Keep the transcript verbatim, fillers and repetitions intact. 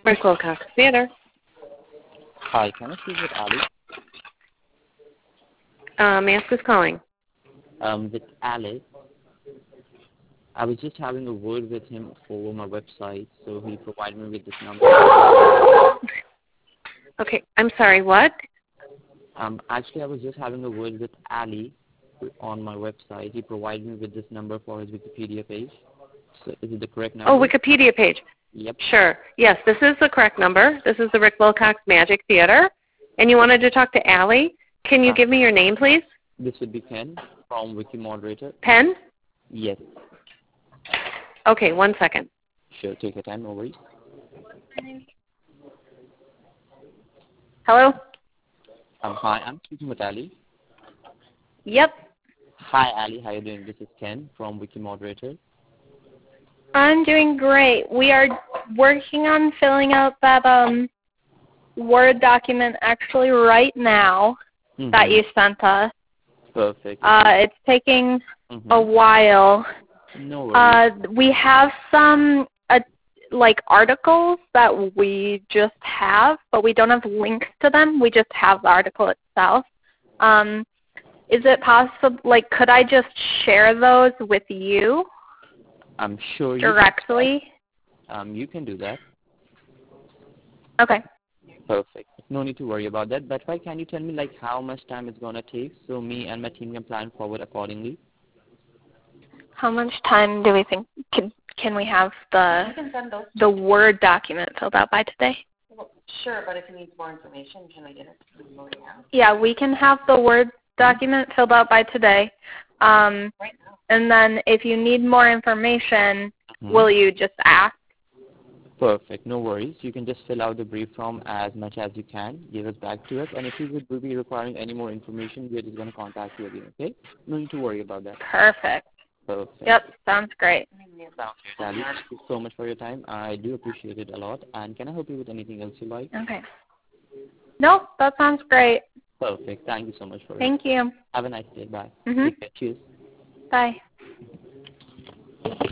Rick Wilcox Theater. Hi, can I speak with Ali? Uh, may I ask who's calling? Um, with Ali. I was just having a word with him over my website, so he provided me with this number. Okay, I'm sorry, what? Um, actually, I was just having a word with Ali on my website. He provided me with this number for his Wikipedia page. So is it the correct number? Oh, Wikipedia page. Yep. Sure. Yes, this is the correct number. This is the Rick Wilcox Magic Theater. And you wanted to talk to Allie. Can you Uh, give me your name, please? This would be Ken from Wiki Moderator. Pen? Yes. Okay, one second. Sure, take your time, no worries. Hello? Um, hi, I'm speaking with Ali. Yep. Hi, Ali. How are you doing? This is Ken from Wiki Moderator. I'm doing great. We are working on filling out that um, Word document actually right now Mm-hmm. that you sent us. Perfect. Uh, it's taking Mm-hmm. a while. No worries. Uh, we have some uh, like articles that we just have, but we don't have links to them. We just have the article itself. Um, is it possible, like, could I just share those with you I'm sure you directly? Can, um, you can do that. Okay. Perfect. No need to worry about that. But why can you tell me like how much time it's gonna take so me and my team can plan forward accordingly? How much time do we think can can we have the You can send those. the Word document filled out by today? Well, sure, but if you need more information, can I get it? Yeah, we can have the Word document filled out by today. Um, Right now. and then if you need more information, Mm-hmm. will you just ask? Perfect. No worries. You can just fill out the brief form as much as you can. Give us back to us. And if you would will be requiring any more information, we're just going to contact you again, okay? No need to worry about that. Perfect. Perfect. Yep, sounds great. Sounds good, Ali. Thank you so much for your time. I do appreciate it a lot. And can I help you with anything else you like? Okay. Nope, that sounds great. Perfect. Thank you so much for it. Thank you. Have a nice day. Bye. Mhm. Take care. Cheers. Bye.